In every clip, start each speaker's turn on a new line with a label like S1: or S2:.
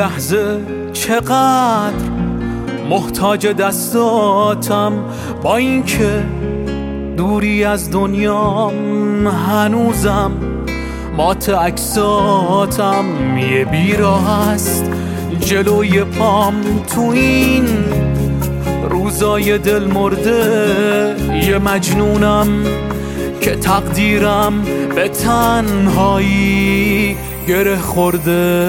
S1: لحظه چقدر محتاج دستاتم، با اینکه دوری از دنیام هنوزم مات عکساتم. یه بیراه هست جلوی پام تو این روزای دل مرده، یه مجنونم که تقدیرم به تنهایی گره خورده.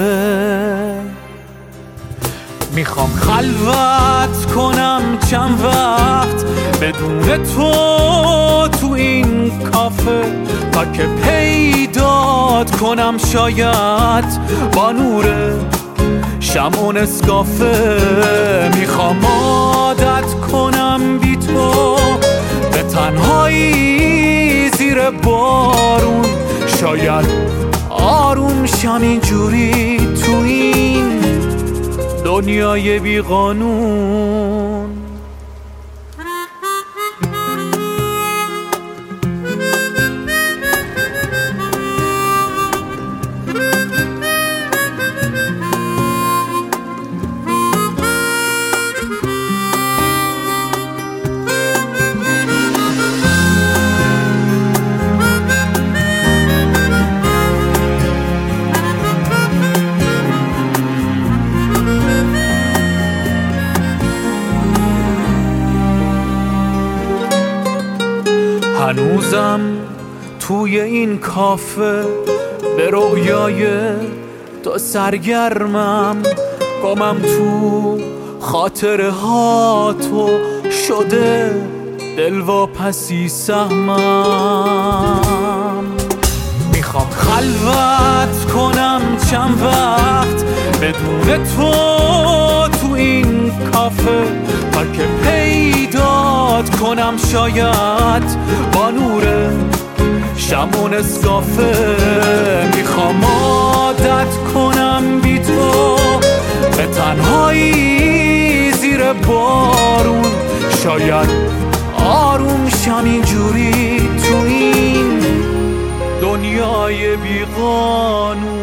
S1: میخوام خلوت کنم چند وقت بدون تو این کافه، تا که پیدات کنم شاید با نور شمع نسکافه. میخوام عادت کنم بی تو به تنهایی زیر بارون، شاید آروم شم اینجوری تو این دنیای بی قانون. هنوزم توی این کافه به رویای تو سرگرمم، گمم تو خاطره ها تو شده دلواپسی سهمم. میخوام خلوت کنم چند وقت بدون تو این کافه، تا که پیدات کنم شاید با نور شمع و نسکافه. میخوام عادت کنم بی تو به تنهایی زیر بارون، شاید آروم شم اینجوری تو این دنیای بی قانون.